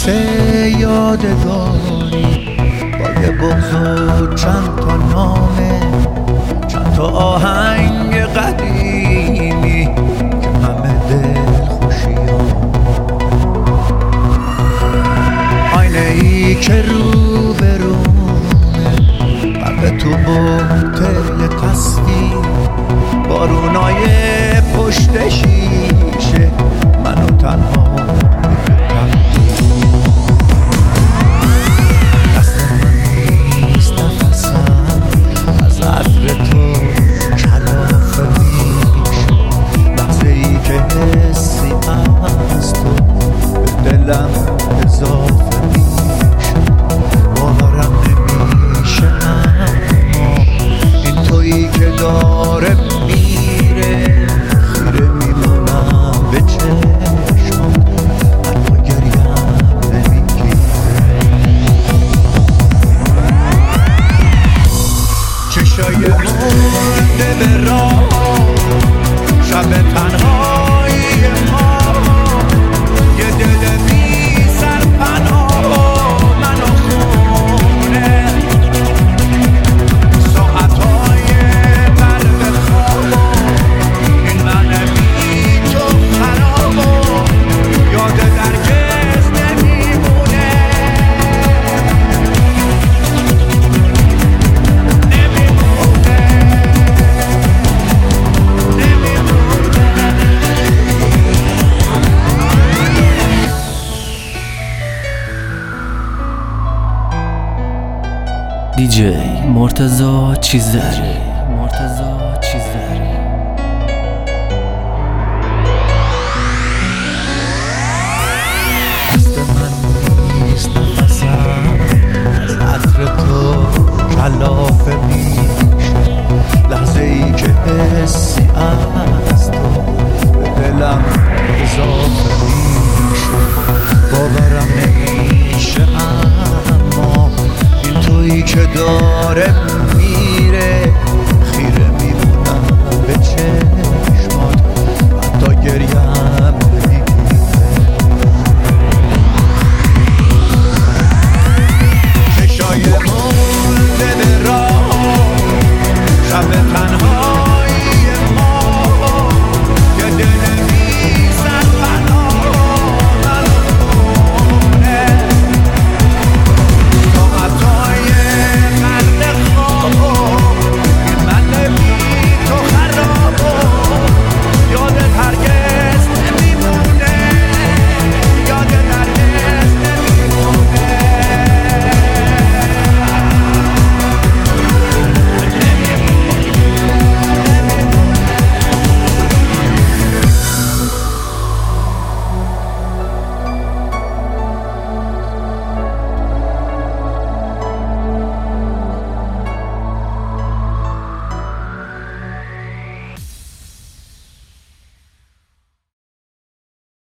واسه یادگاری با یه بغض و چند تا نامه، چند تا آهنگ قدیمی که همه دل خوشیام، آینه ای که رو برونه قلب تو بوتل قصدی، بارونای پشت شیشه منو تنها دلم اضافه میشه، باورم نمیشه، اما این تویی که داره میره، خیره میمونم به چشمات، حتی گریم نمیگیره. چشای مرده به راه، شب تنهایی ما، یه دل بی سرپناه منو خونه، ساعتهای برق خواب، این من بی تو خراب، یاد درگز نمیمونه. دیجی مرتضی چیزری. دست من نیست نفسم، از عطر تو کلافه میشه، لحظه ای که حسی از تو به دلم اضافه میشه، باورم نمیشه، اما این تویی که داره